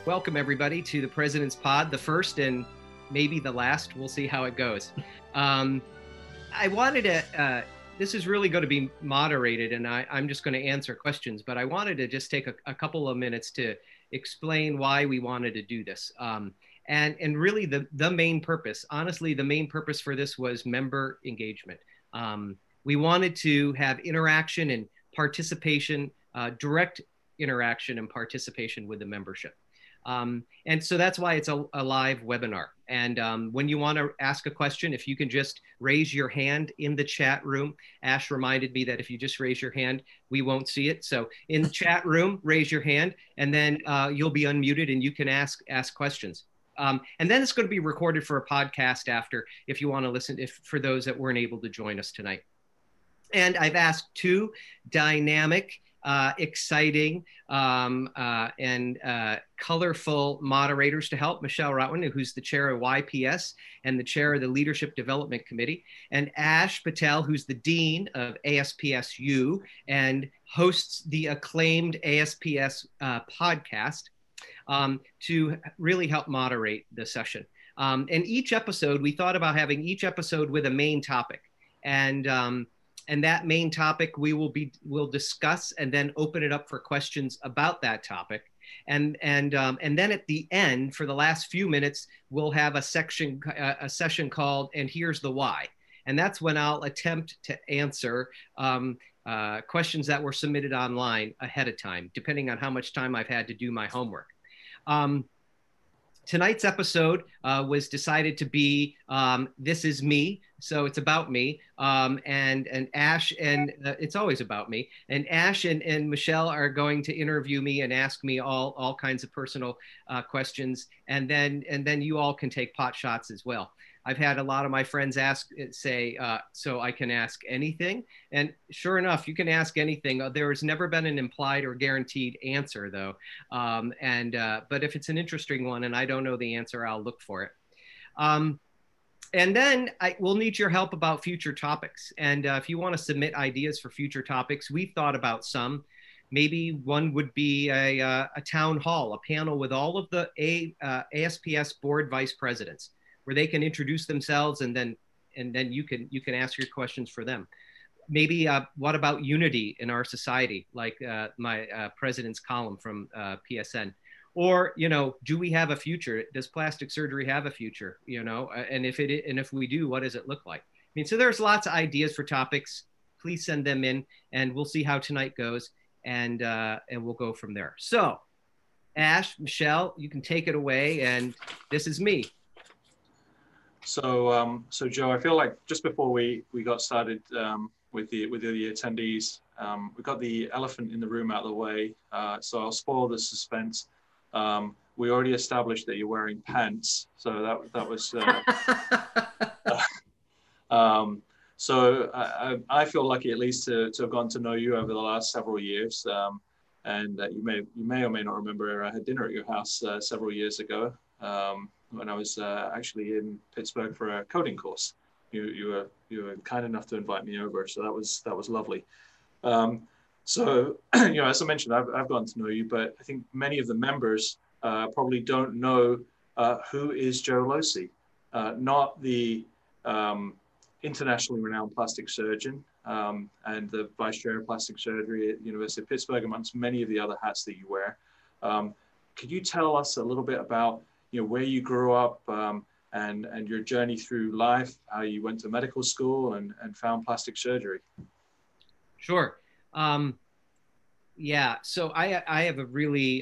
Welcome, everybody, to the President's Pod, the first and maybe the last. We'll see how it goes. I wanted to, this is really going to be moderated, and I'm just going to answer questions, but I wanted to just take a couple of minutes to explain why we wanted to do this. And really the main purpose, honestly, the main purpose for this was member engagement. We wanted to have interaction and participation, direct interaction and participation with the membership. And so that's why it's a live webinar. And when you want to ask a question, if you can just raise your hand in the chat room. Ash reminded me that if you just raise your hand, we won't see it. So in the chat room, raise your hand, and then you'll be unmuted and you can ask questions. And then it's going to be recorded for a podcast after, if you want to listen, for those that weren't able to join us tonight. And I've asked two dynamic, exciting, and colorful moderators to help. Michelle Rotwin, who's the chair of YPS and the chair of the Leadership Development Committee, and Ash Patel, who's the dean of ASPSU and hosts the acclaimed ASPS podcast, to really help moderate the session. And each episode, we thought about having each episode with a main topic. And that main topic we'll discuss and then open it up for questions about that topic. And then at the end, for the last few minutes, we'll have a session called "And Here's the Why." And that's when I'll attempt to answer questions that were submitted online ahead of time, depending on how much time I've had to do my homework. Tonight's episode was decided to be "This Is Me," so it's about me. And Ash and it's always about me. And Ash and Michelle are going to interview me and ask me all kinds of personal questions, and then you all can take pot shots as well. I've had a lot of my friends say, so I can ask anything. And sure enough, you can ask anything. There has never been an implied or guaranteed answer, though. But if it's an interesting one and I don't know the answer, I'll look for it. And then we'll need your help about future topics. And if you want to submit ideas for future topics, we've thought about some. Maybe one would be a town hall, a panel with all of the ASPS board vice presidents, where they can introduce themselves, and then you can ask your questions for them. Maybe what about unity in our society, like my president's column from PSN, or do we have a future? Does plastic surgery have a future? And if we do, what does it look like? I mean, so there's lots of ideas for topics. Please send them in, and we'll see how tonight goes, and we'll go from there. So, Ash, Michelle, you can take it away, and this is me. So Joe, I feel like just before we got started with the attendees, we got the elephant in the room out of the way. So I'll spoil the suspense. We already established that you're wearing pants, so that was. So I feel lucky at least to have gotten to know you over the last several years, and you may or may not remember I had dinner at your house several years ago. When I was actually in Pittsburgh for a coding course. You were kind enough to invite me over, so that was lovely. So as I mentioned, I've gotten to know you, but I think many of the members probably don't know who is Joe Losey, not the internationally renowned plastic surgeon and the vice chair of plastic surgery at University of Pittsburgh, amongst many of the other hats that you wear. Could you tell us a little bit about where you grew up and your journey through life, how you went to medical school and found plastic surgery? Sure. Yeah, so I have a really,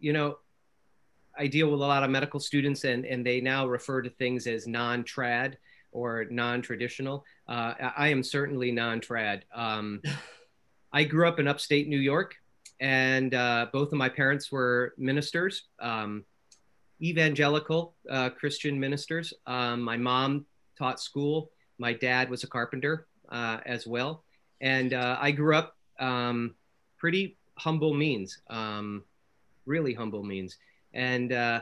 I deal with a lot of medical students, and they now refer to things as non-trad or non-traditional. I am certainly non-trad. I grew up in upstate New York, and both of my parents were ministers. Evangelical Christian ministers. My mom taught school. My dad was a carpenter as well. And I grew up pretty humble means, really humble means. And I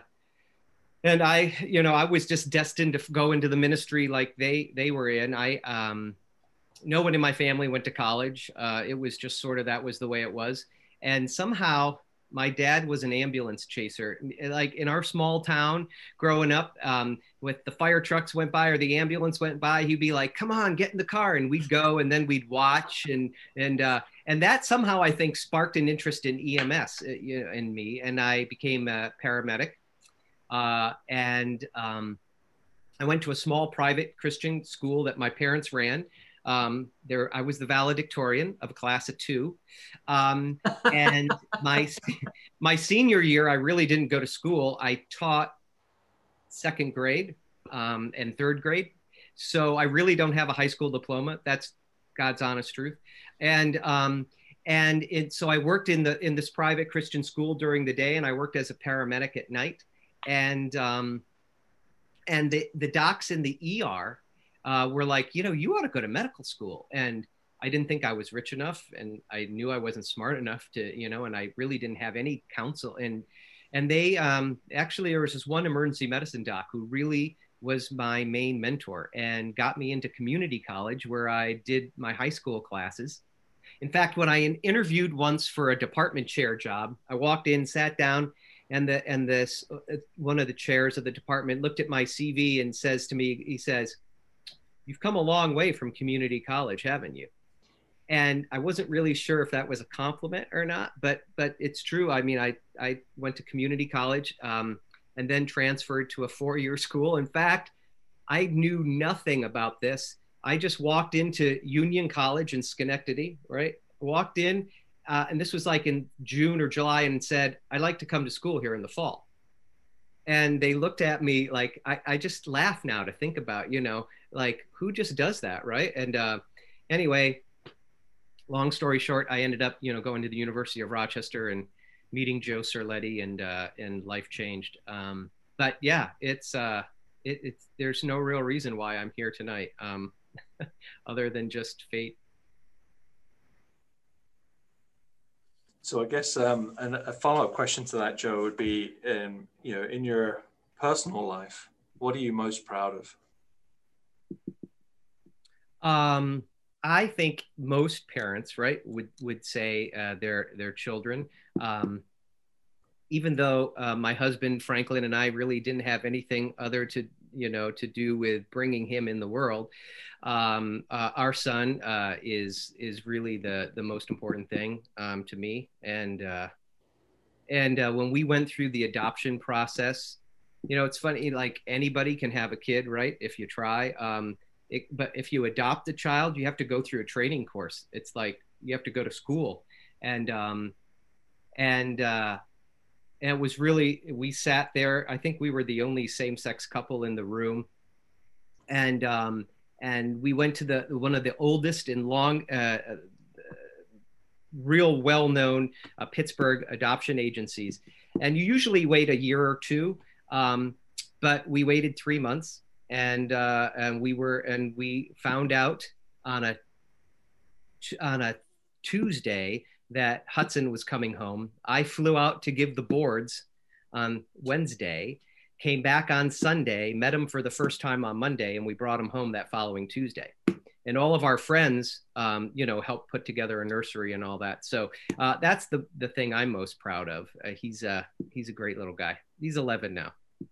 was just destined to go into the ministry like they were in. No one in my family went to college. It was just sort of, that was the way it was. And somehow My dad was an ambulance chaser. Like in our small town growing up, with the fire trucks went by or the ambulance went by, he'd be like, come on, get in the car. And we'd go and then we'd watch. And that somehow I think sparked an interest in EMS in me. And I became a paramedic. I went to a small private Christian school that my parents ran. I was the valedictorian of a class of 2. And my senior year, I really didn't go to school. I taught 2nd grade and 3rd grade. So I really don't have a high school diploma. That's God's honest truth. So I worked in this private Christian school during the day, and I worked as a paramedic at night. And the docs in the ER were like, you ought to go to medical school. And I didn't think I was rich enough, and I knew I wasn't smart enough to, and I really didn't have any counsel. And they actually, there was this one emergency medicine doc who really was my main mentor and got me into community college, where I did my high school classes. In fact, when I interviewed once for a department chair job, I walked in, sat down, and one of the chairs of the department looked at my CV and says to me, he says, "You've come a long way from community college, haven't you?" And I wasn't really sure if that was a compliment or not, but it's true. I mean, I went to community college and then transferred to a 4-year school. In fact, I knew nothing about this. I just walked into Union College in Schenectady, right? Walked in, and this was like in June or July, and said, "I'd like to come to school here in the fall." And they looked at me like, I just laugh now to think about, like, who just does that, right? And anyway, long story short, I ended up, going to the University of Rochester and meeting Joe Cerletti, and life changed. But yeah, it's there's no real reason why I'm here tonight, other than just fate. So I guess and a follow-up question to that, Joe, would be, in your personal life, what are you most proud of? I think most parents, right, would say their children. Even though my husband Franklin and I really didn't have anything other to do with bringing him in the world, our son is really the most important thing to me. And when we went through the adoption process, it's funny, like anybody can have a kid, right, if you try. But if you adopt a child, you have to go through a training course. It's like you have to go to school, and it was really, we sat there. I think we were the only same-sex couple in the room, and we went to one of the oldest and real well-known Pittsburgh adoption agencies. And you usually wait a year or 2, but we waited 3 months. And we found out on a Tuesday that Hudson was coming home. I flew out to give the boards on Wednesday, came back on Sunday, met him for the first time on Monday, and we brought him home that following Tuesday. And all of our friends, helped put together a nursery and all that. So that's the thing I'm most proud of. He's a great little guy. He's 11 now.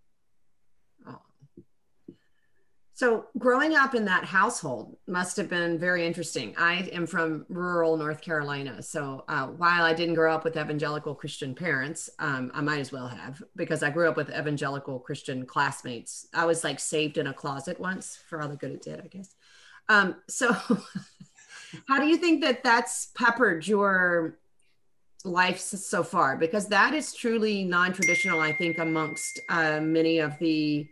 So growing up in that household must have been very interesting. I am from rural North Carolina. So while I didn't grow up with evangelical Christian parents, I might as well have, because I grew up with evangelical Christian classmates. I was like saved in a closet once, for all the good it did, I guess. So how do you think that that's peppered your life so far? Because that is truly non-traditional, I think, amongst many of the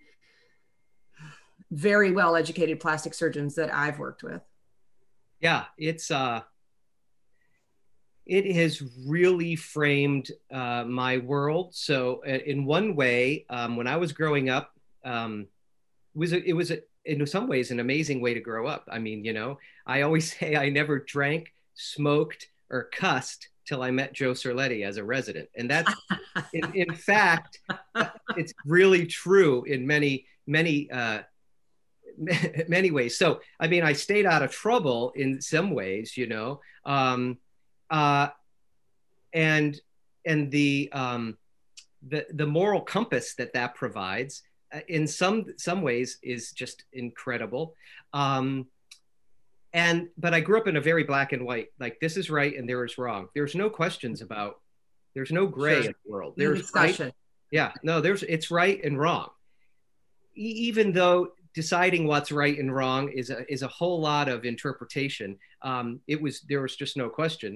very well-educated plastic surgeons that I've worked with. Yeah, it has really framed my world. So in one way, when I was growing up, it was in some ways an amazing way to grow up. I mean, I always say I never drank, smoked, or cussed till I met Joe Cerletti as a resident. And that's, in fact, it's really true in many ways. So, I mean, I stayed out of trouble in some ways, and and the moral compass that that provides in some ways is just incredible. But I grew up in a very black and white, like this is right and there is wrong. There's no questions about, there's no gray in the world. No There's discussion. right. Yeah, no, it's right and wrong. Even though deciding what's right and wrong is a whole lot of interpretation. There was just no question.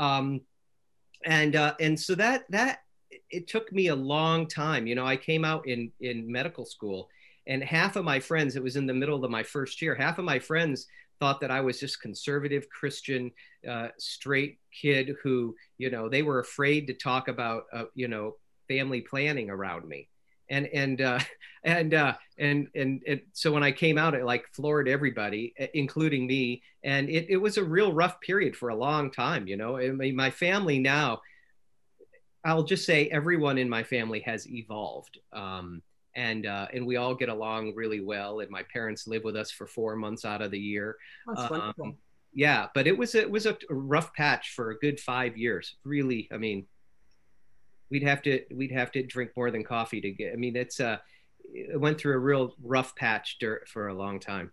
And so that it took me a long time. You know, I came out in medical school, and half of my friends, it was in the middle of my first year, half of my friends thought that I was just conservative Christian, straight kid who, you know, they were afraid to talk about, you know, family planning around me. And so when I came out, it like floored everybody, including me. And it was a real rough period for a long time. You know, I mean, my family now, I'll just say everyone in my family has evolved. And we all get along really well. And my parents live with us for 4 months out of the year. That's wonderful. Yeah, but it was a rough patch for a good 5 years. Really, I mean, we'd have to drink more than coffee to get. I mean, it went through a real rough patch for a long time.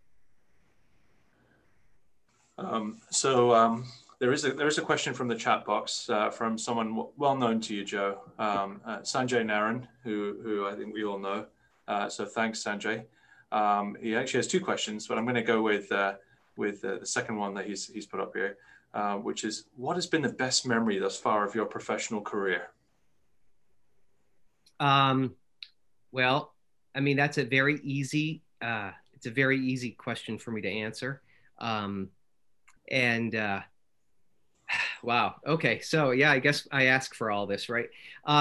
There is a question from the chat box from someone well known to you, Joe, Sanjay Naran, who I think we all know. So thanks, Sanjay. He actually has 2 questions, but I'm going to go with the second one that he's put up here, which is, what has been the best memory thus far of your professional career? Well, I mean, that's a very easy, it's a very easy question for me to answer. Wow. Okay. So yeah, I guess I asked for all this, right?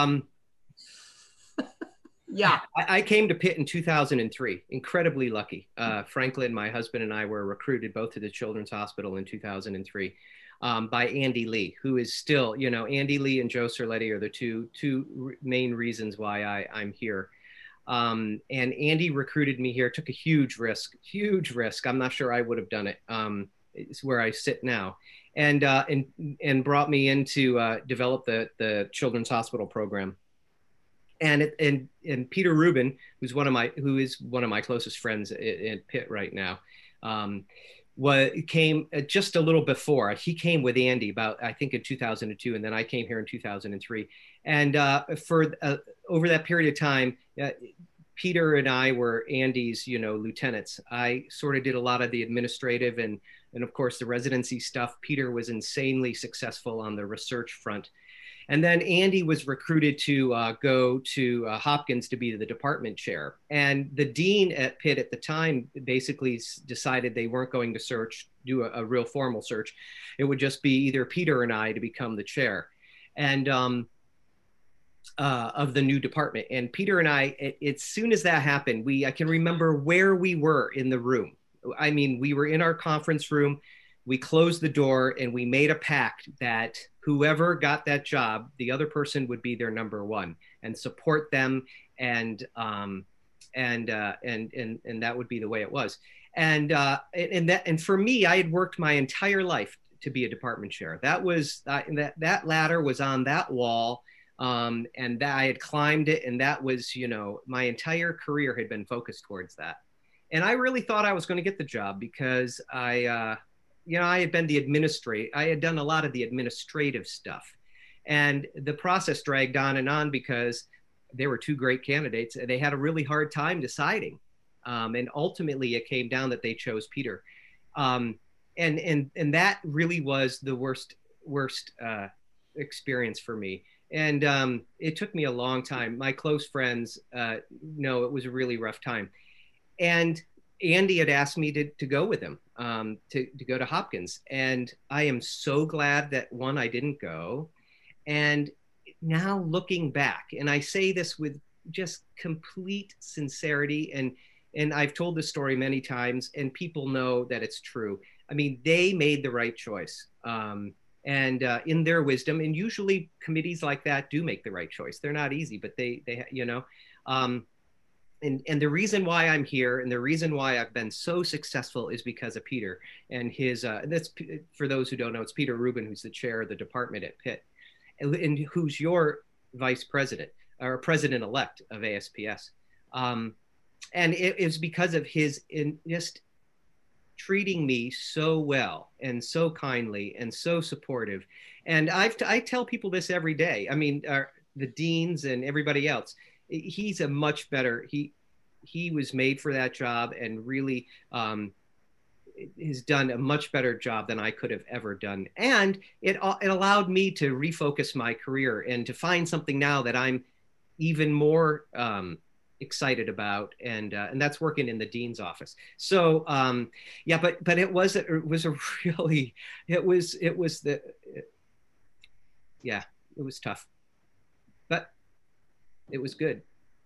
Yeah. I came to Pitt in 2003, incredibly lucky. Franklin, my husband, and I were recruited both to the Children's Hospital in 2003 by Andy Lee, who is still, you know, Andy Lee and Joe Cerletti are the two main reasons why I'm here. And Andy recruited me here, took a huge risk. I'm not sure I would have done it. It's where I sit now, and brought me in to develop the Children's Hospital program. And Peter Rubin, who is one of my closest friends at Pitt right now, came just a little before. He came with Andy about, I think, in 2002, and then I came here in 2003. And for over that period of time, Peter and I were Andy's, you know, lieutenants. I sort of did a lot of the administrative and of course the residency stuff. Peter was insanely successful on the research front. And then Andy was recruited to go to Hopkins to be the department chair. And the dean at Pitt at the time basically decided they weren't going to do a real formal search. It would just be either Peter and I to become the chair. And of the new department. And Peter and I, as soon as that happened, I can remember where we were in the room. I mean, we were in our conference room, we closed the door, and we made a pact that whoever got that job, the other person would be their number one and support them. And that would be the way it was. And for me, I had worked my entire life to be a department chair. That was, that ladder was on that wall. And that I had climbed it, and that was, you know, my entire career had been focused towards that. And I really thought I was going to get the job because I had been I had done a lot of the administrative stuff, and the process dragged on and on because there were 2 great candidates and they had a really hard time deciding. And ultimately it came down that they chose Peter. And that really was the worst experience for me. And it took me a long time. My close friends know it was a really rough time. And Andy had asked me to go with him, to go to Hopkins. And I am so glad that, one, I didn't go. And now looking back, and I say this with just complete sincerity, and I've told this story many times, and people know that it's true. I mean, they made the right choice. And in their wisdom, and usually committees like that do make the right choice. They're not easy, but they you know, and the reason why I'm here and the reason why I've been so successful is because of Peter and his, that's, for those who don't know, it's Peter Rubin, who's the chair of the department at Pitt. and who's your vice president or president-elect of ASPS. And it is because of his just treating me so well and so kindly and so supportive. And I tell people this every day. I mean, the deans and everybody else, he's a much better, he was made for that job, and really has done a much better job than I could have ever done. And it allowed me to refocus my career and to find something now that I'm even more excited about, and that's working in the dean's office. So yeah, but it was a really, it was tough, but it was good.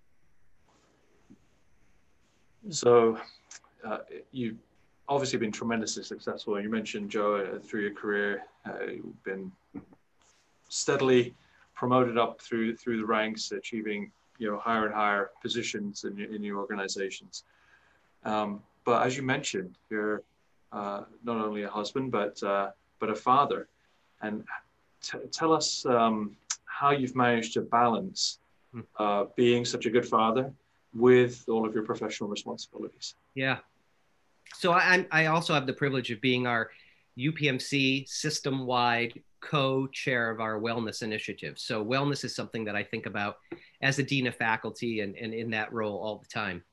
So you've obviously been tremendously successful. You mentioned, Joe, through your career, you've been steadily promoted up through the ranks, achieving higher and higher positions in your organizations. But as you mentioned, you're not only a husband but a father. And tell us how you've managed to balance being such a good father with all of your professional responsibilities. Yeah. So I also have the privilege of being our UPMC system-wide co-chair of our wellness initiative. So wellness is something that I think about as a dean of faculty and in that role all the time.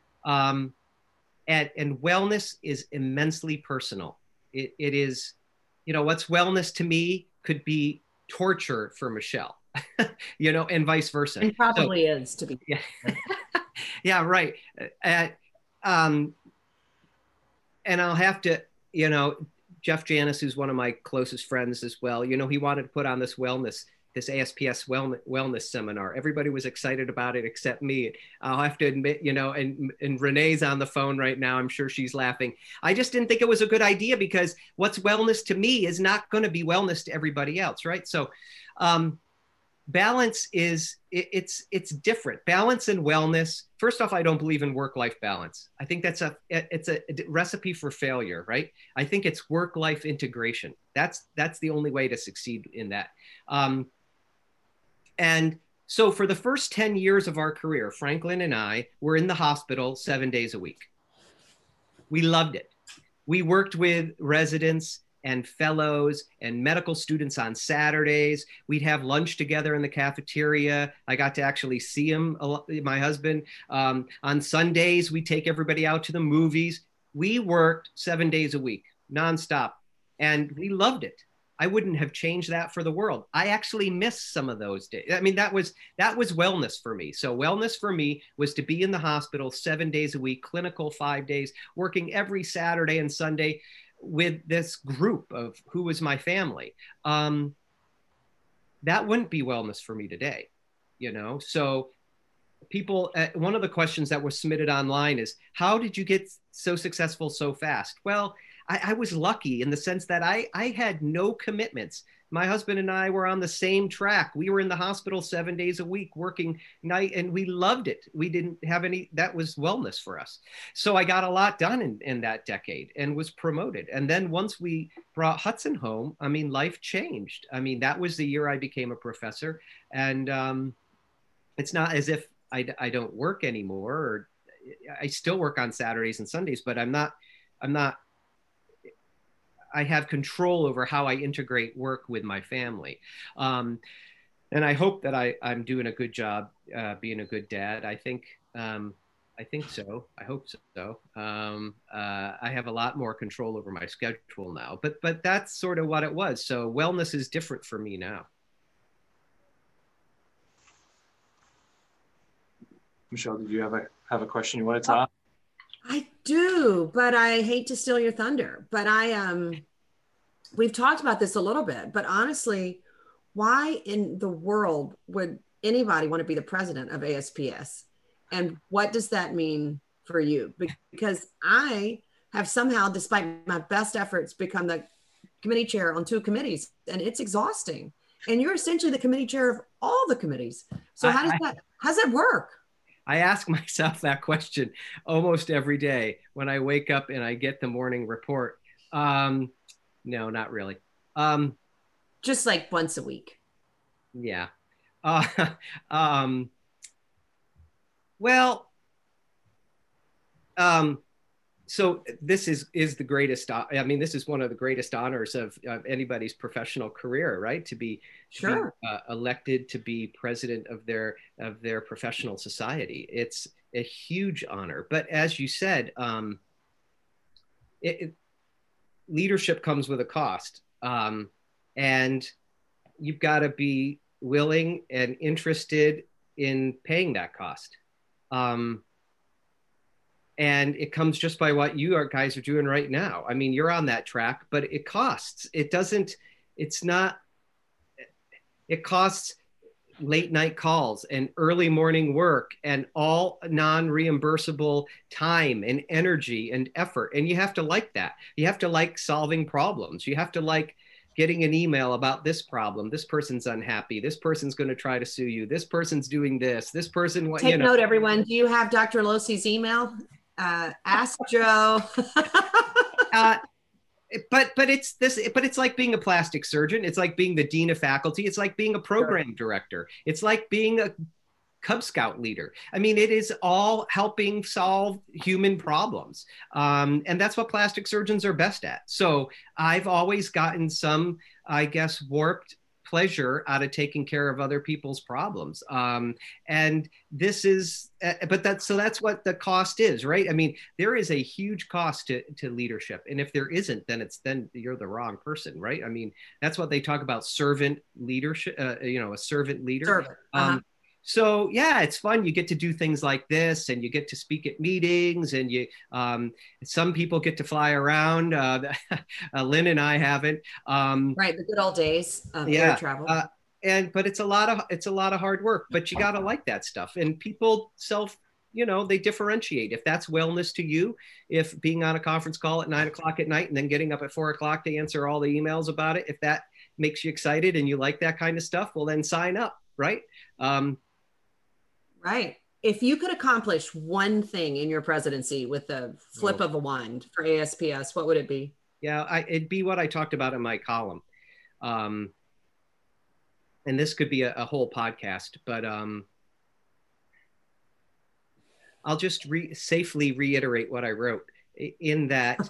And wellness is immensely personal. It is, what's wellness to me could be torture for Michelle, and vice versa. And probably is, to be. Yeah. Yeah, right. And I'll have to, Jeff Janis, who's one of my closest friends as well, he wanted to put on this ASPS wellness seminar. Everybody was excited about it except me. I'll have to admit, and Renee's on the phone right now. I'm sure she's laughing. I just didn't think it was a good idea, because what's wellness to me is not going to be wellness to everybody else, right? So balance is, it's different. Balance and wellness. First off, I don't believe in work-life balance. I think it's a recipe for failure, right? I think it's work-life integration. That's the only way to succeed in that. And so for the first 10 years of our career, Franklin and I were in the hospital 7 days a week. We loved it. We worked with residents and fellows and medical students on Saturdays. We'd have lunch together in the cafeteria. I got to actually see him, my husband. On Sundays, we take everybody out to the movies. We worked 7 days a week, nonstop, and we loved it. I wouldn't have changed that for the world. I actually missed some of those days. I mean, that was wellness for me. So wellness for me was to be in the hospital 7 days a week, clinical 5 days, working every Saturday and Sunday with this group of who was my family. That wouldn't be wellness for me today, So people, one of the questions that was submitted online is, how did you get so successful so fast? Well, I was lucky in the sense that I had no commitments. My husband and I were on the same track. We were in the hospital 7 days a week, working night, and we loved it. We didn't have that was wellness for us. So I got a lot done in that decade and was promoted. And then once we brought Hudson home, I mean, life changed. I mean, that was the year I became a professor. And it's not as if I don't work anymore, or I still work on Saturdays and Sundays, but I have control over how I integrate work with my family. And I hope that I'm doing a good job being a good dad. I think so. I hope so. I have a lot more control over my schedule now, but that's sort of what it was. So wellness is different for me now. Michelle, did you have a question you wanted to ask? I do, but I hate to steal your thunder. But we've talked about this a little bit, but honestly, why in the world would anybody want to be the president of ASPS? And what does that mean for you? Because I have somehow, despite my best efforts, become the committee chair on 2 committees, and it's exhausting. And you're essentially the committee chair of all the committees. So how does that work? I ask myself that question almost every day when I wake up and I get the morning report. No, not really. Just like once a week. Yeah. Uh, um, well, um, so this is the greatest. I mean, this is one of the greatest honors of anybody's professional career, right? To be Sure. elected to be president of their professional society. It's a huge honor. But as you said, it, leadership comes with a cost, and you've got to be willing and interested in paying that cost. Um, and it comes just by what guys are doing right now. I mean, you're on that track, but it costs. It doesn't. It's not. It costs late night calls and early morning work and all non-reimbursable time and energy and effort. And you have to like that. You have to like solving problems. You have to like getting an email about this problem. This person's unhappy. This person's going to try to sue you. This person's doing this. This person, Take note, everyone. Do you have Dr. Losey's email? Ask Joe. But it's like being a plastic surgeon. It's like being the dean of faculty. It's like being a program director. It's like being a Cub Scout leader. I mean, it is all helping solve human problems. And that's what plastic surgeons are best at. So I've always gotten some, I guess, warped pleasure out of taking care of other people's problems. And this is, but that's what the cost is, right? I mean, there is a huge cost to leadership. And if there isn't, then you're the wrong person, right? I mean, that's what they talk about, servant leadership, a servant leader. Servant. Uh-huh. So yeah, it's fun. You get to do things like this, and you get to speak at meetings, and some people get to fly around. Lynn and I haven't. Right, the good old days of air travel. But it's a lot of hard work. But you gotta like that stuff, and people they differentiate. If that's wellness to you, if being on a conference call at 9 o'clock at night and then getting up at 4 o'clock to answer all the emails about it, if that makes you excited and you like that kind of stuff, well then sign up, right? Right. If you could accomplish one thing in your presidency with the flip of a wand for ASPS, what would it be? Yeah, it'd be what I talked about in my column. And this could be a whole podcast, but I'll just safely reiterate what I wrote in that,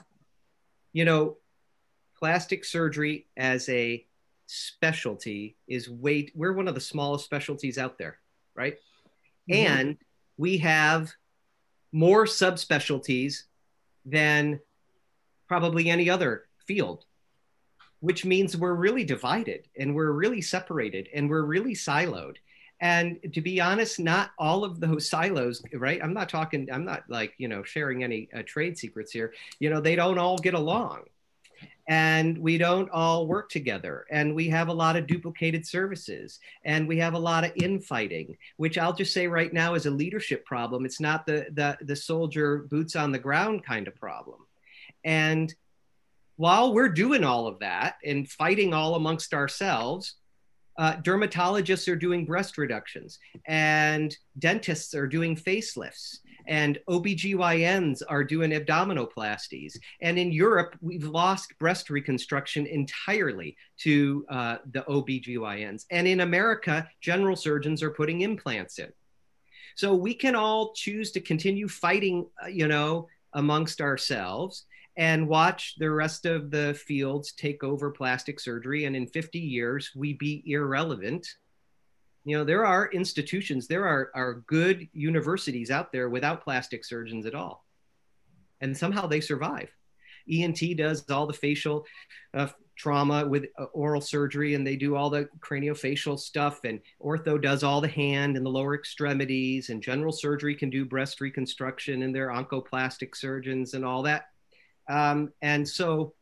plastic surgery as a specialty we're one of the smallest specialties out there, right? Mm-hmm. And we have more subspecialties than probably any other field, which means we're really divided and we're really separated and we're really siloed. And to be honest, not all of those silos, right? I'm not like, sharing any trade secrets here. They don't all get along. And we don't all work together, and we have a lot of duplicated services, and we have a lot of infighting, which I'll just say right now is a leadership problem. It's not the soldier boots on the ground kind of problem. And while we're doing all of that and fighting all amongst ourselves, dermatologists are doing breast reductions, and dentists are doing facelifts, and OBGYNs are doing abdominoplasties. And in Europe, we've lost breast reconstruction entirely to the OBGYNs. And in America, general surgeons are putting implants in. So we can all choose to continue fighting, amongst ourselves and watch the rest of the fields take over plastic surgery. And in 50 years, we be irrelevant. There are institutions, there are good universities out there without plastic surgeons at all. And somehow they survive. ENT does all the facial trauma with oral surgery, and they do all the craniofacial stuff, and ortho does all the hand and the lower extremities, and general surgery can do breast reconstruction, and they're oncoplastic surgeons and all that. And so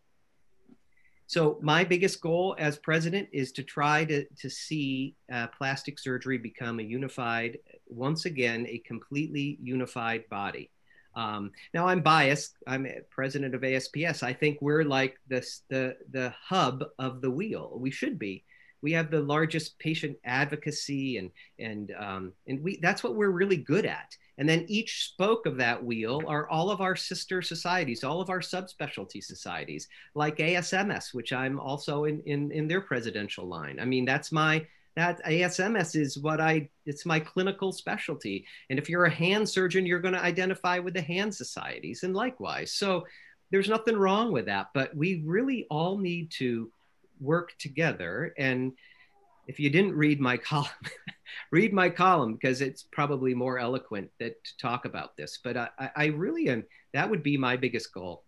my biggest goal as president is to try to see plastic surgery become once again, a completely unified body. Now I'm biased. I'm president of ASPS. I think we're like the hub of the wheel. We should be. We have the largest patient advocacy, and that's what we're really good at. And then each spoke of that wheel are all of our sister societies, all of our subspecialty societies, like ASMS, which I'm also in their presidential line. I mean, that's my that ASMS is it's my clinical specialty. And if you're a hand surgeon, you're going to identify with the hand societies and likewise. So there's nothing wrong with that, but we really all need to work together. And if you didn't read my column, read my column because it's probably more eloquent to talk about this. But I really am, that would be my biggest goal.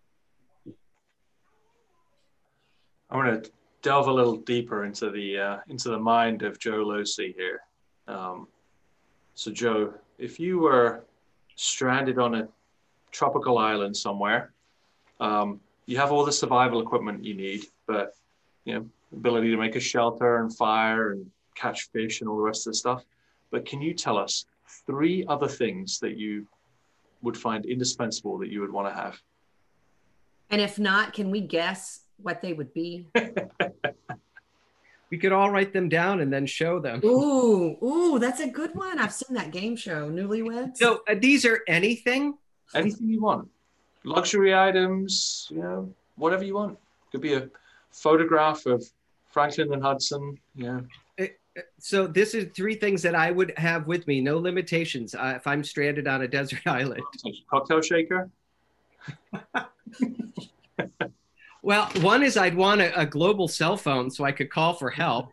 I want to delve a little deeper into the mind of Joe Losey here. So Joe, if you were stranded on a tropical island somewhere, you have all the survival equipment you need, but ability to make a shelter and fire and catch fish and all the rest of the stuff. But can you tell us 3 other things that you would find indispensable that you would want to have? And if not, can we guess what they would be? We could all write them down and then show them. Ooh, that's a good one. I've seen that game show, Newlyweds. So these are anything? Anything you want. Luxury items, whatever you want. Could be a photograph of Franklin and Hudson. So this is 3 things that I would have with me, no limitations, if I'm stranded on a desert island. Cocktail shaker? Well, one is I'd want a global cell phone so I could call for help.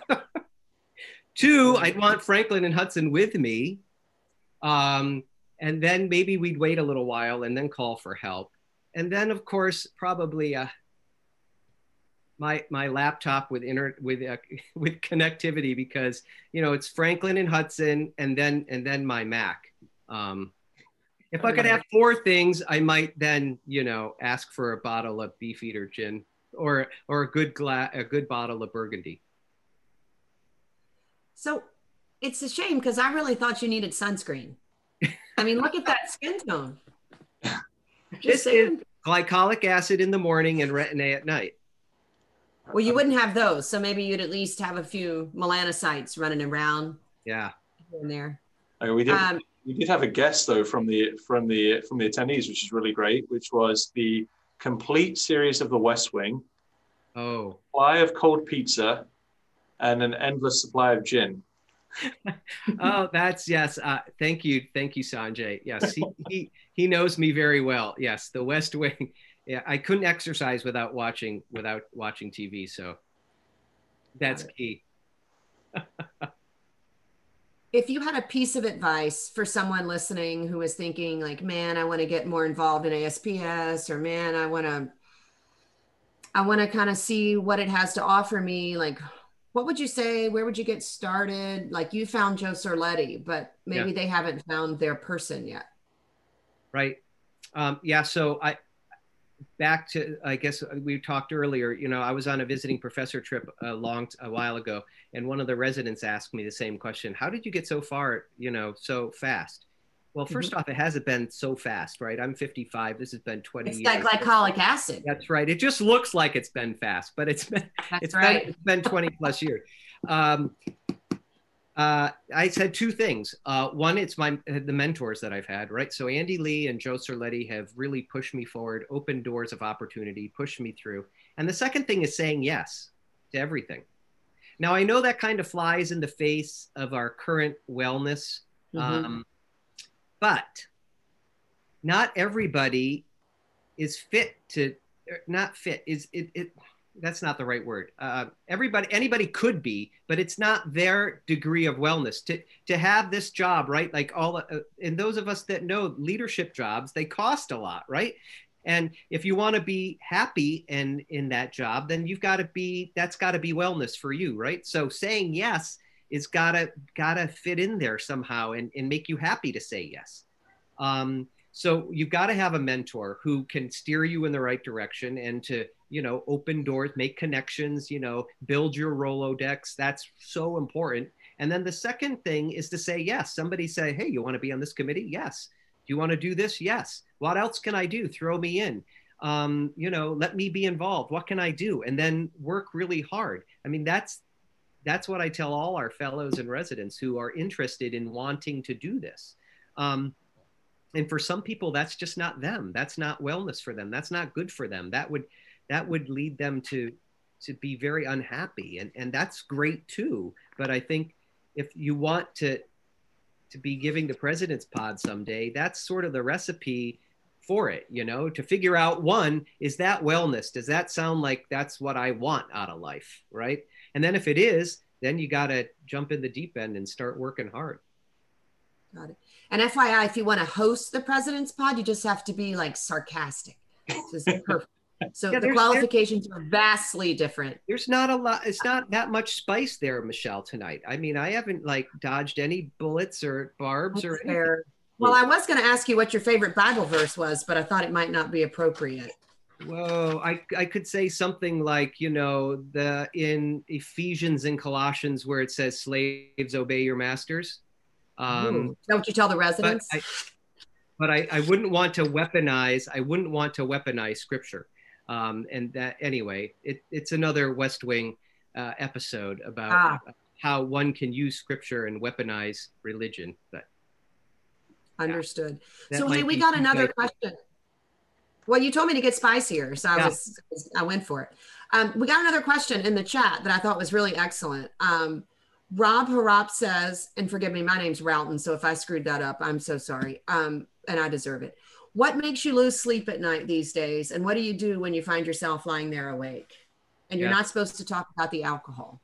2, I'd want Franklin and Hudson with me. And then maybe we'd wait a little while and then call for help. And then, of course, probably my laptop with connectivity, because it's Franklin and Hudson, and then my Mac. If I could have 4 things, I might then ask for a bottle of Beefeater gin or a good bottle of Burgundy. So it's a shame because I really thought you needed sunscreen. I mean, look at that skin tone. This is glycolic acid in the morning and Retin-A at night. Well, you wouldn't have those, so maybe you'd at least have a few melanocytes running around. Yeah, in there. Okay, we did have a guest though from the attendees, which is really great, which was the complete series of The West Wing. Oh, supply of cold pizza, and an endless supply of gin. Oh, yes. Thank you, Sanjay. Yes, he knows me very well. Yes, The West Wing. Yeah, I couldn't exercise without watching TV, so that's key. If you had a piece of advice for someone listening who is thinking like, man, I want to get more involved in ASPS, or man, I want to kind of see what it has to offer me, like, what would you say? Where would you get started? Like, you found Joe Cirletti, but maybe they haven't found their person yet. Right. So back to, I guess we talked earlier, I was on a visiting professor trip a while ago, and one of the residents asked me the same question. How did you get so far, so fast? Well, first off, it hasn't been so fast, right? I'm 55. This has been 20 years. It's that glycolic acid. That's right. It just looks like it's been fast, but it's been 20 plus years. I said 2 things. One, it's the mentors that I've had, right? So Andy Lee and Joe Cirletti have really pushed me forward, opened doors of opportunity, pushed me through. And the second thing is saying yes to everything. Now, I know that kind of flies in the face of our current wellness, but not everybody is fit to, not fit, that's not the right word. Anybody could be, but it's not their degree of wellness to have this job, right? Like and those of us that know leadership jobs, they cost a lot, right? And if you want to be happy in that job, then that's got to be wellness for you, right? So saying yes is gotta fit in there somehow and make you happy to say yes. So you've got to have a mentor who can steer you in the right direction and to, open doors, make connections, build your Rolodex. That's so important. And then the second thing is to say yes. Somebody say, hey, you want to be on this committee? Yes. Do you want to do this? Yes. What else can I do? Throw me in. Let me be involved. What can I do? And then work really hard. I mean, that's what I tell all our fellows and residents who are interested in wanting to do this. And for some people, that's just not them. That's not wellness for them. That's not good for them. That would lead them to to be very unhappy, and that's great too. But I think if you want to be giving the President's Pod someday, that's sort of the recipe for it, you know, to figure out, one, is that wellness? Does that sound like that's what I want out of life, right? And then if it is, then you got to jump in the deep end and start working hard. Got it. And FYI, if you want to host the President's Pod, you just have to be like sarcastic. This is perfect. So yeah, the qualifications are vastly different. There's not a lot. It's not that much spice there, Michelle, tonight. I mean, I haven't like dodged any bullets or barbs or anything. Well, I was going to ask you what your favorite Bible verse was, but I thought it might not be appropriate. Whoa, I could say something like, you know, in Ephesians and Colossians where it says slaves obey your masters. Is that what you tell the residents? But I wouldn't want to weaponize. I wouldn't want to weaponize scripture. And that anyway, it's another West Wing episode about how one can use scripture and weaponize religion. But understood. So hey, we got another question. Well, you told me to get spicier, so I went for it. We got another question in the chat that I thought was really excellent. Rob Harap says, and forgive me, my name's Roughton, so if I screwed that up, I'm so sorry, and I deserve it. What makes you lose sleep at night these days, and what do you do when you find yourself lying there awake? And you're not supposed to talk about the alcohol.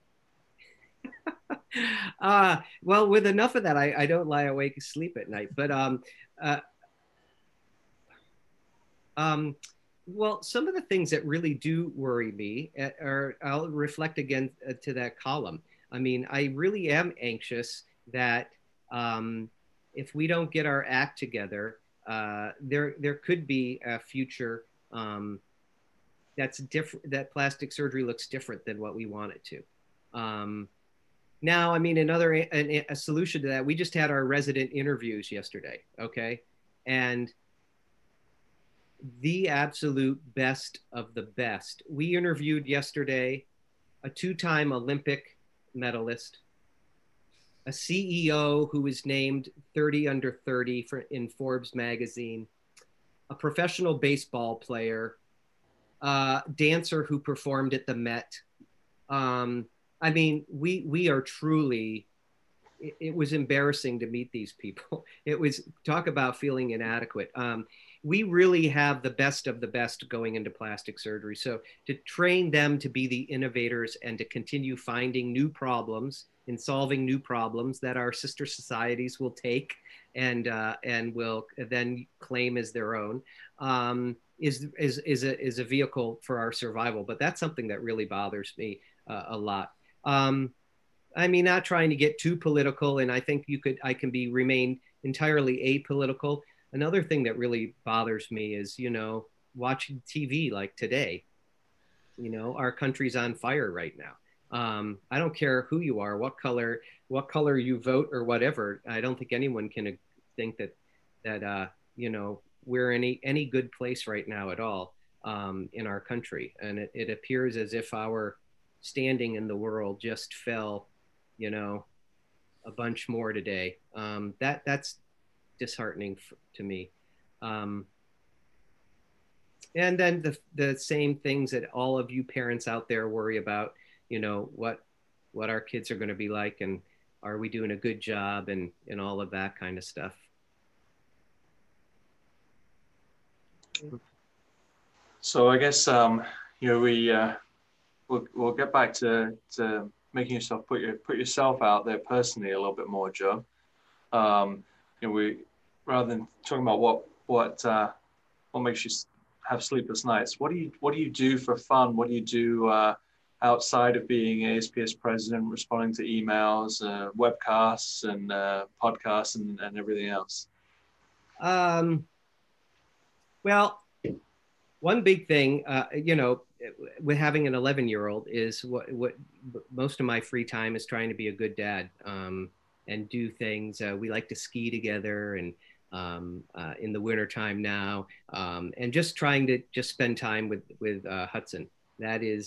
Well, with enough of that, I don't lie awake asleep at night. But well, some of the things that really do worry me are, I'll reflect again to that column. I mean, I really am anxious that if we don't get our act together, there could be a future that's different, that plastic surgery looks different than what we want it to. Now, I mean, a solution to that, we just had our resident interviews yesterday, okay? And the absolute best of the best. We interviewed yesterday a 2-time Olympic medalist, a CEO who was named 30 under 30 in Forbes magazine, a professional baseball player, a dancer who performed at the Met. I mean, we are truly, it was embarrassing to meet these people. It was, talk about feeling inadequate. We really have the best of the best going into plastic surgery. So to train them to be the innovators and to continue finding new problems and solving new problems that our sister societies will take and will then claim as their own, is a vehicle for our survival. But that's something that really bothers me a lot. I mean, not trying to get too political, and I think I can remain entirely apolitical. Another thing that really bothers me is, you know, watching TV like today. You know, our country's on fire right now. I don't care who you are, what color you vote or whatever. I don't think anyone can think that you know, we're in any good place right now at all in our country. And it appears as if our standing in the world just fell, you know, a bunch more today. That's disheartening to me. And then the same things that all of you parents out there worry about, you know, what our kids are going to be like, and are we doing a good job, and all of that kind of stuff. So I guess you know, we'll get back to making yourself put yourself out there personally a little bit more, Joe. You know, we, rather than talking about what makes you have sleepless nights, what do you do for fun? What do you do outside of being ASPS president, responding to emails, webcasts, and podcasts, and everything else? Well, one big thing, you know, with having an 11-year-old is what most of my free time is trying to be a good dad and do things. We like to ski together, and in the wintertime now, and just trying to spend time with Hudson. That is,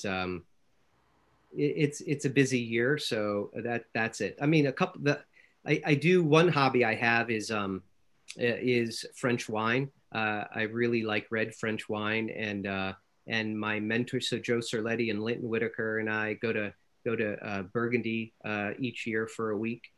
it's a busy year, so that's it. I mean, I do, one hobby I have is French wine. I really like red French wine, and and my mentor, so Joe Cerletti and Linton Whitaker and I go to Burgundy each year for a week.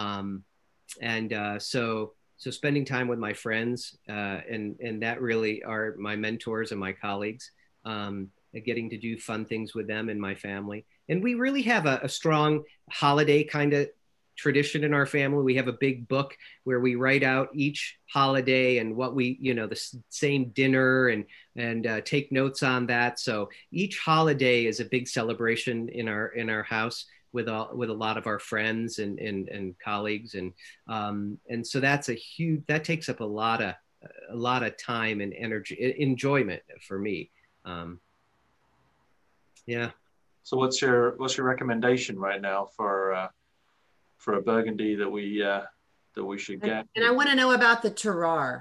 So spending time with my friends and that really are my mentors and my colleagues, getting to do fun things with them and my family. And we really have a strong holiday kind of tradition in our family. We have a big book where we write out each holiday and what we, the same dinner and take notes on that. So each holiday is a big celebration in our house with a lot of our friends and colleagues. And so that takes up a lot of time and energy, enjoyment for me. Yeah. So what's your recommendation right now for a Burgundy that we should get? And I want to know about the terroir.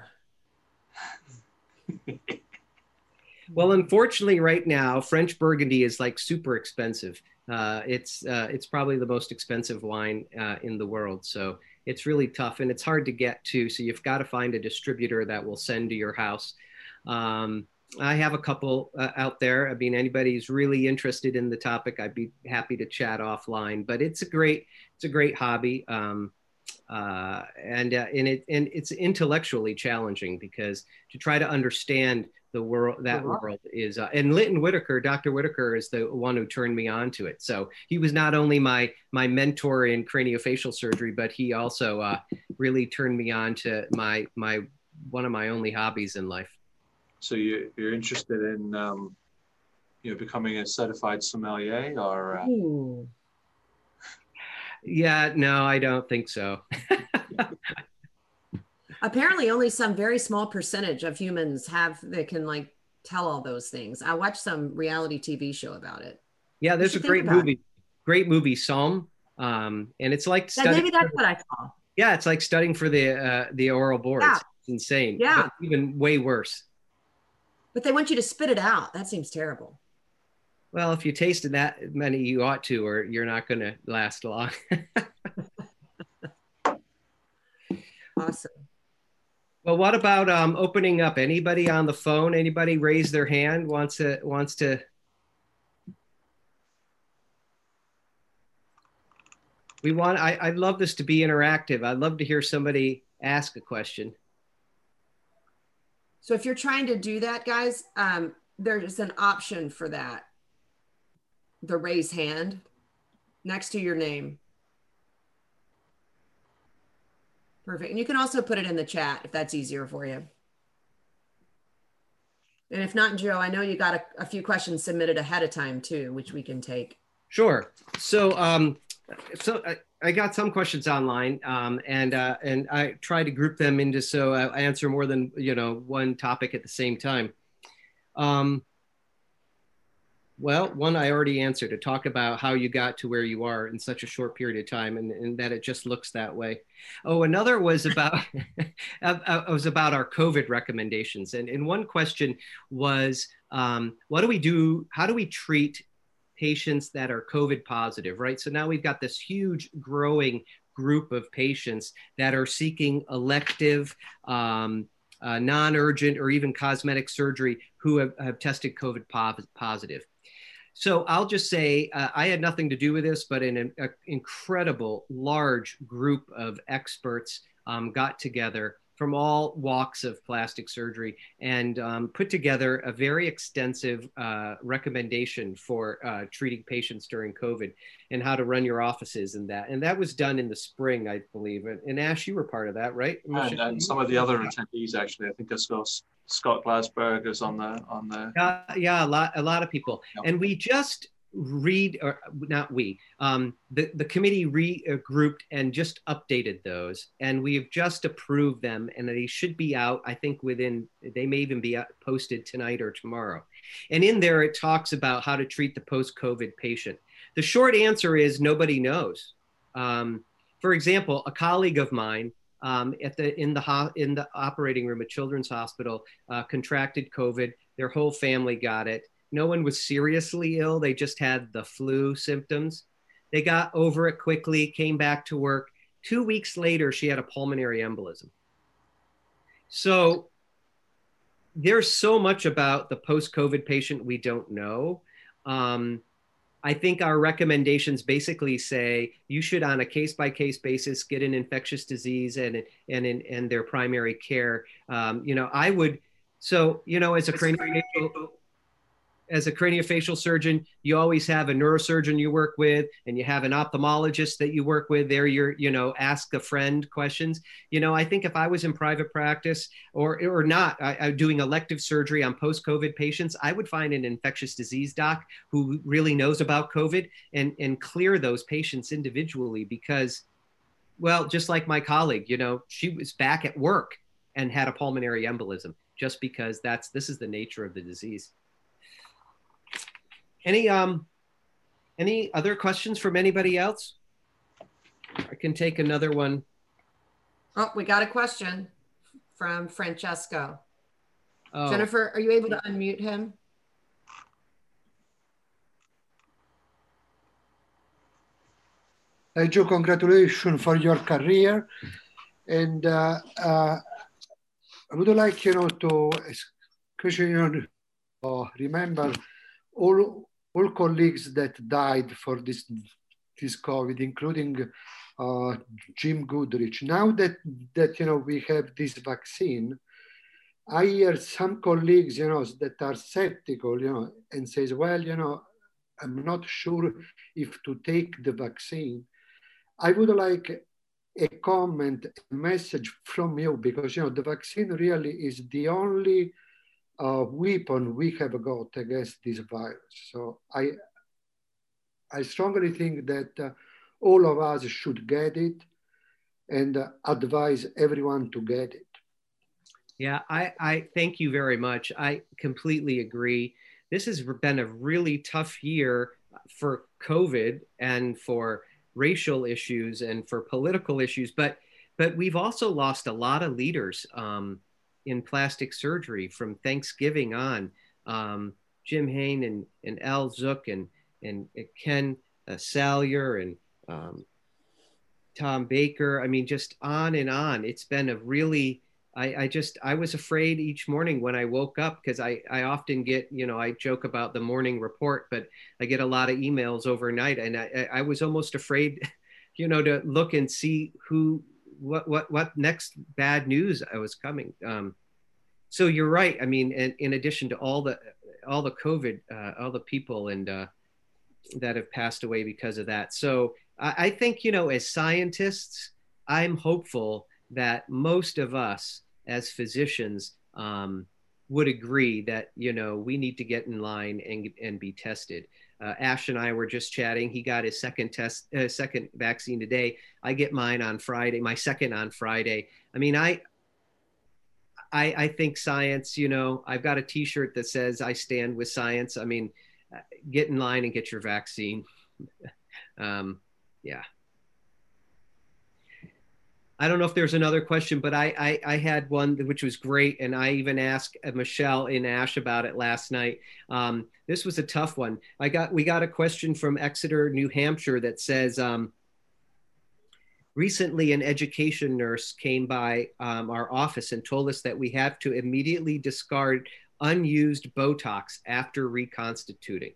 Well, unfortunately, right now, French Burgundy is like super expensive. It's probably the most expensive wine in the world. So it's really tough and it's hard to get to. So you've got to find a distributor that will send to your house. I have a couple out there. I mean, anybody who's really interested in the topic, I'd be happy to chat offline. But it's a great hobby, and it's intellectually challenging because to try to understand the world is. And Linton Whitaker, Dr. Whitaker, is the one who turned me on to it. So he was not only my mentor in craniofacial surgery, but he also really turned me on to one of my only hobbies in life. So you're interested in becoming a certified sommelier, or? Yeah, no, I don't think so. Apparently, only some very small percentage of humans that can like tell all those things. I watched some reality TV show about it. Yeah, there's a great movie, Somme, and it's like studying. Maybe that's what I saw. Yeah, it's like studying for the oral boards. Yeah. It's insane. Yeah, but even way worse. But they want you to spit it out. That seems terrible. Well, if you tasted that many, you ought to, or you're not going to last long. Awesome. Well, what about opening up? Anybody on the phone? Anybody raise their hand? Wants to? I'd love this to be interactive. I'd love to hear somebody ask a question. So if you're trying to do that, guys, there's an option for that. The raise hand next to your name. Perfect. And you can also put it in the chat if that's easier for you. And if not, Joe, I know you got a few questions submitted ahead of time too, which we can take. Sure. So I got some questions online, and I try to group them into so I answer more than one topic at the same time. Well, one I already answered, to talk about how you got to where you are in such a short period of time, and that it just looks that way. Oh, another was about about our COVID recommendations, and one question was, what do we do? How do we treat patients that are COVID positive, right? So now we've got this huge growing group of patients that are seeking elective, non-urgent, or even cosmetic surgery who have tested COVID positive. So I'll just say I had nothing to do with this, but an incredible large group of experts got together from all walks of plastic surgery and put together a very extensive recommendation for treating patients during COVID and how to run your offices and that. And that was done in the spring, I believe. And Ash, you were part of that, right? And some of the other attendees, actually, I think I saw Scott Glasberg is on the. Yeah, a lot of people. Yep. And we just the committee regrouped and just updated those, and we've just approved them, and they should be out, I think they may even be posted tonight or tomorrow. And in there it talks about how to treat the post-COVID patient. The short answer is nobody knows. For example, a colleague of mine in the operating room at Children's Hospital contracted COVID. Their whole family got it. No one was seriously ill. They just had the flu symptoms. They got over it quickly, came back to work. 2 weeks later, she had a pulmonary embolism. So there's so much about the post-COVID patient we don't know. I think our recommendations basically say you should, on a case-by-case basis, get an infectious disease and their primary care. I would, as a craniofacial surgeon, you always have a neurosurgeon you work with, and you have an ophthalmologist that you work with. There, ask a friend questions. I think if I was in private practice or not, I doing elective surgery on post-COVID patients, I would find an infectious disease doc who really knows about COVID and clear those patients individually because, well, just like my colleague, she was back at work and had a pulmonary embolism just because this is the nature of the disease. Any other questions from anybody else? I can take another one. Oh, we got a question from Francesco. Oh. Jennifer, are you able to unmute him? Joe, congratulations for your career. And I would like, to especially, remember all colleagues that died for this COVID, including Jim Goodrich. Now that we have this vaccine, I hear some colleagues, that are skeptical, and says, well, I'm not sure if to take the vaccine. I would like a comment, a message from you, because, the vaccine really is the only weapon we have got against this virus. So I strongly think that all of us should get it and advise everyone to get it. Yeah, I thank you very much. I completely agree. This has been a really tough year for COVID and for racial issues and for political issues, but we've also lost a lot of leaders in plastic surgery from Thanksgiving on. Jim Hain and Al Zook and Ken Salyer and Tom Baker. I mean, just on and on. It's been a really, I was afraid each morning when I woke up because I often get, I joke about the morning report, but I get a lot of emails overnight, and I was almost afraid, to look and see what next bad news I was coming. So you're right. I mean, in addition to all the COVID, all the people and that have passed away because of that. So I think, as scientists, I'm hopeful that most of us as physicians would agree that, we need to get in line and be tested. Ash and I were just chatting. He got his second vaccine today. I get mine on Friday, my second on Friday. I mean, I think science, I've got a t-shirt that says I stand with science. I mean, get in line and get your vaccine. Yeah. I don't know if there's another question, but I had one which was great. And I even asked Michelle and Ash about it last night. This was a tough one. We got a question from Exeter, New Hampshire that says, recently an education nurse came by our office and told us that we have to immediately discard unused Botox after reconstituting.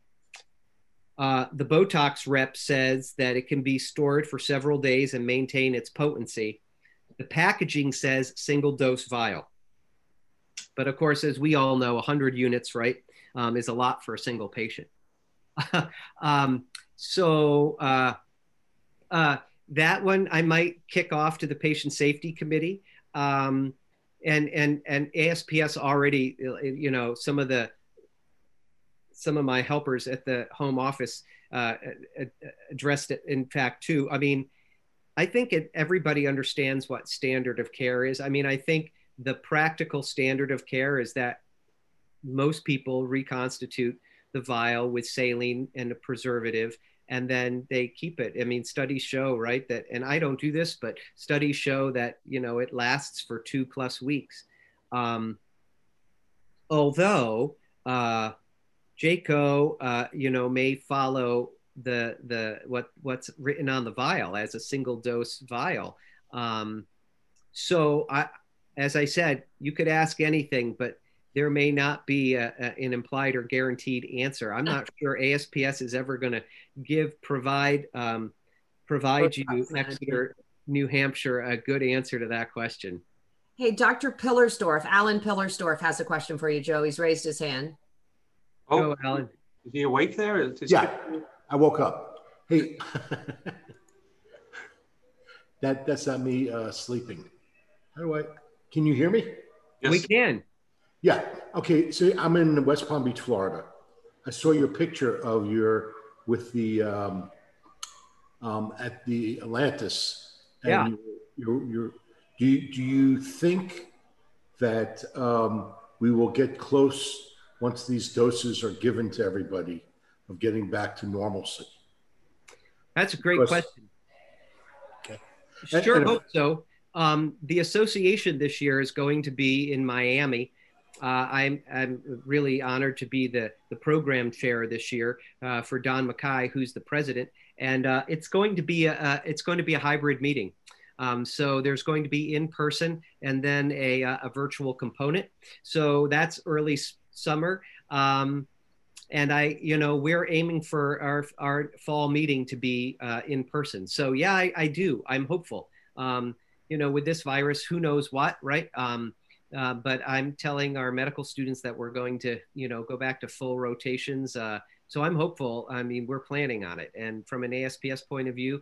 The Botox rep says that it can be stored for several days and maintain its potency. The packaging says single dose vial. But of course, as we all know, 100 units, right, is a lot for a single patient. That one I might kick off to the patient safety committee. And ASPS already, some of my helpers at the home office addressed it, in fact, too. I mean, I think everybody understands what standard of care is. I mean, I think the practical standard of care is that most people reconstitute the vial with saline and a preservative, and then they keep it. I mean, studies show, right, that, and I don't do this, but studies show that, it lasts for 2+ weeks. Although, JCAHO, may follow what's written on the vial as a single dose vial. So as I said, you could ask anything, but there may not be an implied or guaranteed answer. I'm not sure ASPS is ever going to provide you, Exeter, New Hampshire, a good answer to that question. Hey, Dr. Pillersdorf, Alan Pillersdorf has a question for you, Joe. He's raised his hand. Oh, go, Alan. Is he awake there? Yeah, I woke up. Hey, that's not me sleeping. Can you hear me? Yes. We can. Yeah. Okay. So I'm in West Palm Beach, Florida. I saw your picture of with the at the Atlantis. And Yeah. Do you think that we will get close once these doses are given to everybody of getting back to normalcy? That's a great question. Okay. Sure hope so. The association this year is going to be in Miami. I'm really honored to be the program chair this year for Don Mackay, who's the president, and it's going to be a hybrid meeting. So there's going to be in person and then a virtual component. So that's early summer. And we're aiming for our fall meeting to be in person. So yeah, I do. I'm hopeful. With this virus, who knows what, right? But I'm telling our medical students that we're going to, go back to full rotations. So I'm hopeful. I mean, we're planning on it. And from an ASPS point of view,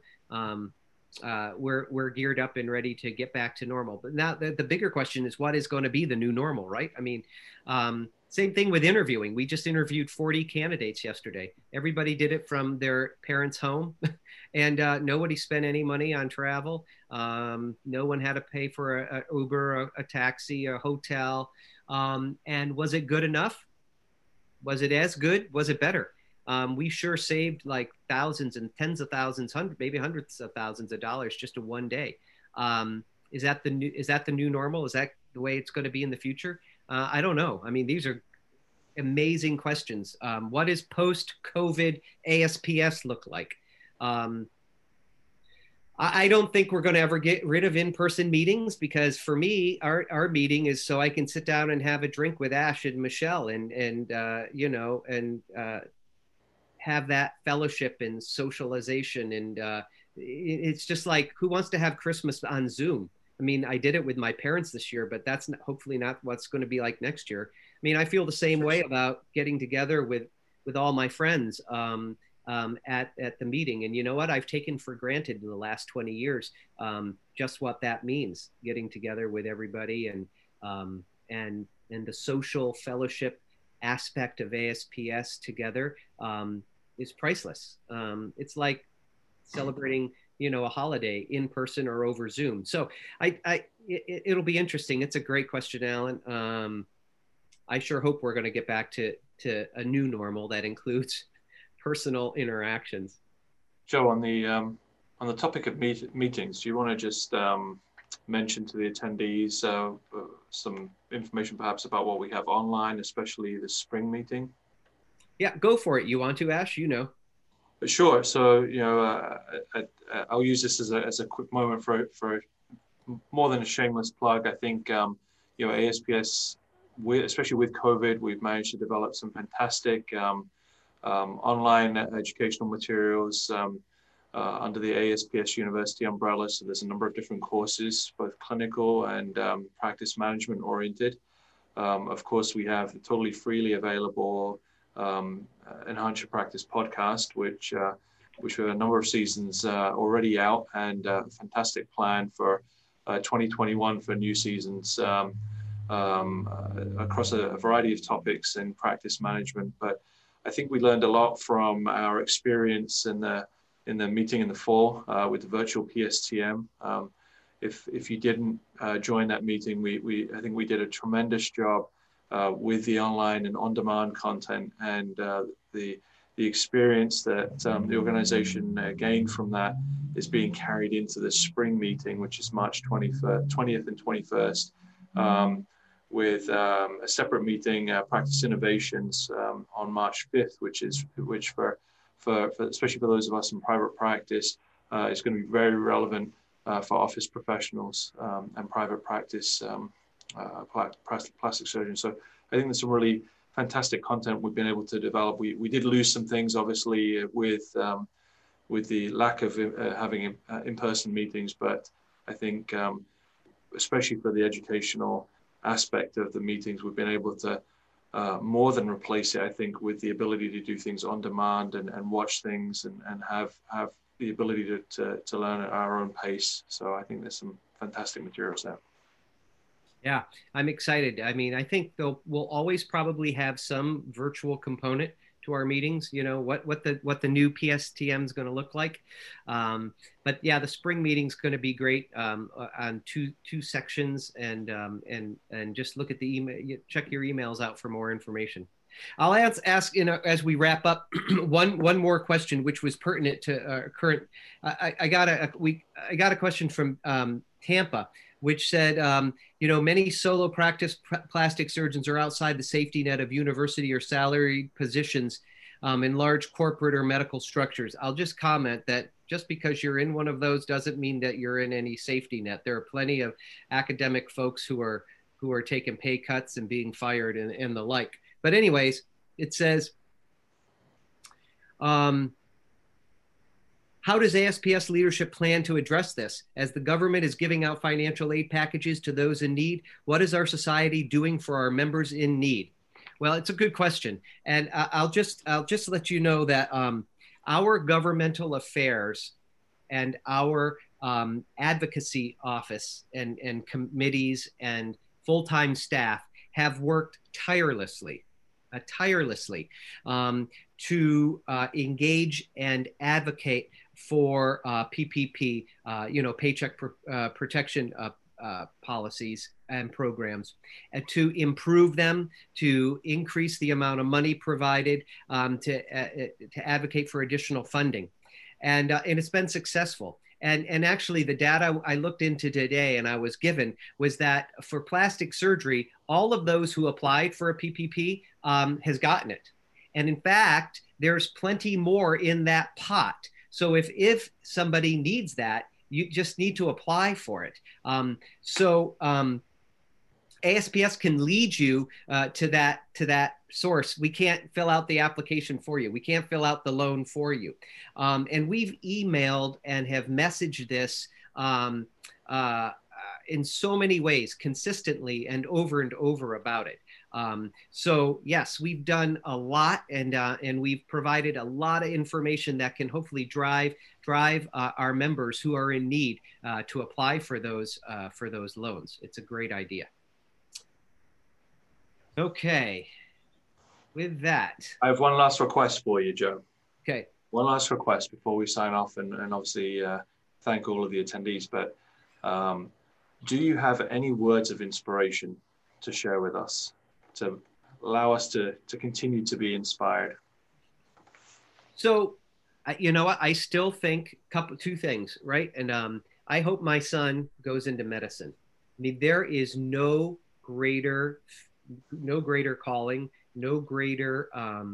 we're geared up and ready to get back to normal. But now the bigger question is, what is going to be the new normal, right? I mean, same thing with interviewing. We just interviewed 40 candidates yesterday. Everybody did it from their parents' home, and nobody spent any money on travel. No one had to pay for an Uber, a taxi, a hotel. And was it good enough? Was it as good? Was it better? We sure saved like thousands and tens of thousands, maybe hundreds of thousands of dollars just in one day. Is that the new normal? Is that the way it's going to be in the future? I don't know. I mean, these are amazing questions. What does post-COVID ASPS look like? I don't think we're going to ever get rid of in-person meetings, because for me, our meeting is so I can sit down and have a drink with Ash and Michelle and have that fellowship and socialization. And it's just like, who wants to have Christmas on Zoom? I mean, I did it with my parents this year, but that's hopefully not what's going to be like next year. I mean, I feel the same way about getting together with all my friends at the meeting. And you know what? I've taken for granted in the last 20 years just what that means, getting together with everybody and the social fellowship aspect of ASPS together is priceless. It's like celebrating, a holiday in person or over Zoom. So it'll be interesting. It's a great question, Alan. I sure hope we're going to get back to a new normal that includes personal interactions. Joe, on the topic of meetings, do you want to just mention to the attendees some information perhaps about what we have online, especially the spring meeting? Yeah, go for it. You want to, Ash? Sure. So, I'll use this as a quick moment for more than a shameless plug. I think, ASPS, especially with COVID, we've managed to develop some fantastic online educational materials under the ASPS University umbrella. So there's a number of different courses, both clinical and practice management oriented. Of course, we have the totally freely available Enhance Your Practice podcast, which are a number of seasons already out, and a fantastic plan for 2021 for new seasons across a variety of topics in practice management. But I think we learned a lot from our experience in the meeting in the fall with the virtual PSTM. If you didn't join that meeting, I think we did a tremendous job with the online and on-demand content, and the experience that the organization gained from that is being carried into the spring meeting, which is March 20th and 21st, with a separate meeting, Practice Innovations, on March 5th, which for especially for those of us in private practice, is going to be very relevant for office professionals and private practice plastic surgeons. So I think there's some really fantastic content we've been able to develop. We did lose some things, obviously, with the lack of having in-person meetings, but I think especially for the educational aspect of the meetings, we've been able to more than replace it, I think, with the ability to do things on demand and watch things and have the ability to learn at our own pace. So I think there's some fantastic materials there. Yeah, I'm excited. I mean, I think we'll always probably have some virtual component to our meetings. You know, what the new PSTM is going to look like. But yeah, the spring meeting's going to be great on two sections, and just look at the email. Check your emails out for more information. I'll ask as we wrap up one more question, which was pertinent to current. I got a question from Tampa, which said, many solo practice plastic surgeons are outside the safety net of university or salaried positions in large corporate or medical structures. I'll just comment that just because you're in one of those doesn't mean that you're in any safety net. There are plenty of academic folks who are taking pay cuts and being fired and the like. But anyways, it says, how does ASPS leadership plan to address this? As the government is giving out financial aid packages to those in need, what is our society doing for our members in need? Well, it's a good question. And I'll just let you know that our governmental affairs and our advocacy office and committees and full-time staff have worked tirelessly to engage and advocate for PPP, paycheck protection policies and programs, and to improve them, to increase the amount of money provided, to advocate for additional funding, and it's been successful. And actually, the data I looked into today and I was given was that for plastic surgery, all of those who applied for a PPP has gotten it. And in fact, there's plenty more in that pot. So if somebody needs that, you just need to apply for it. ASPS can lead you to that source. We can't fill out the application for you. We can't fill out the loan for you. And we've emailed and have messaged this in so many ways, consistently and over about it. So yes, we've done a lot, and we've provided a lot of information that can hopefully drive our members who are in need to apply for those loans. It's a great idea. Okay, with that. I have one last request for you, Joe. Okay. One last request before we sign off, and obviously thank all of the attendees, but do you have any words of inspiration to share with us to allow us to continue to be inspired? So, you know what? I still think two things, right? And I hope my son goes into medicine. I mean, there is no greater calling, no greater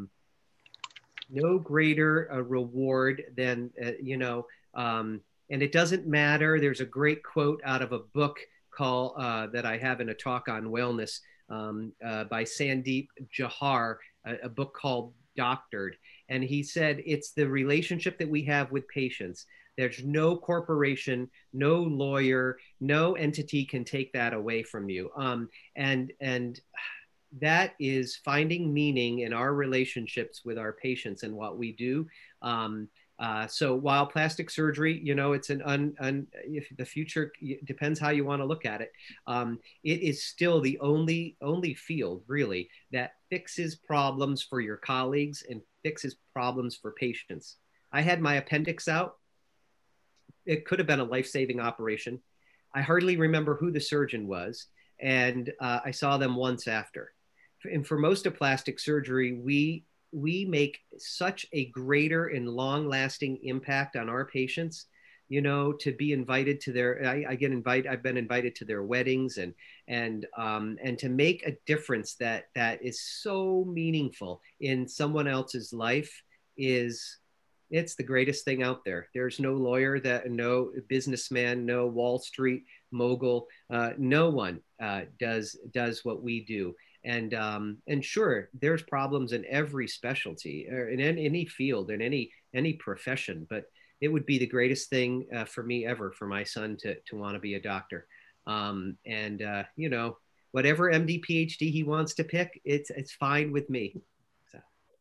reward than and it doesn't matter. There's a great quote out of a book called that I have in a talk on wellness by Sandeep Jahar, a book called Doctored. And he said, it's the relationship that we have with patients. There's no corporation, no lawyer, no entity can take that away from you. And that is finding meaning in our relationships with our patients and what we do. So while plastic surgery, it's if the future depends how you want to look at it. It is still the only field really that fixes problems for your colleagues and fixes problems for patients. I had my appendix out. It could have been a life-saving operation. I hardly remember who the surgeon was, and I saw them once after. And for most of plastic surgery, we make such a greater and long-lasting impact on our patients, to be invited to their, I've been invited to their weddings and to make a difference that is so meaningful in someone else's life it's the greatest thing out there. There's no lawyer, no businessman, no Wall Street mogul, no one does what we do. And sure, there's problems in every specialty or in any field, in any profession, but it would be the greatest thing for me ever for my son to want to be a doctor. You know, whatever MD, PhD he wants to pick, it's fine with me. So.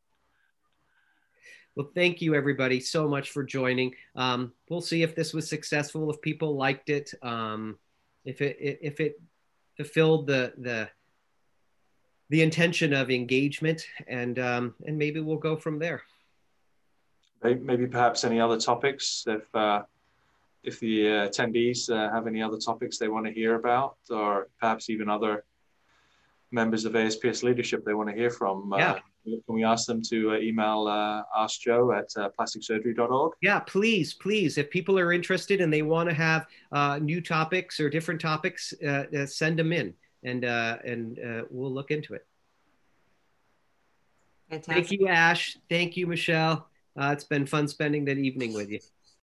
Well, thank you everybody so much for joining. We'll see if this was successful, if people liked it, if it fulfilled the intention of engagement, and maybe we'll go from there. Maybe perhaps any other topics, if the attendees have any other topics they want to hear about, or perhaps even other members of ASPS leadership they want to hear from. Yeah. Can we ask them to email askjoe@plasticsurgery.org? Yeah, please. If people are interested and they want to have new topics or different topics, send them in, and we'll look into it. Fantastic. Thank you, Ash. Thank you, Michelle. It's been fun spending that evening with you.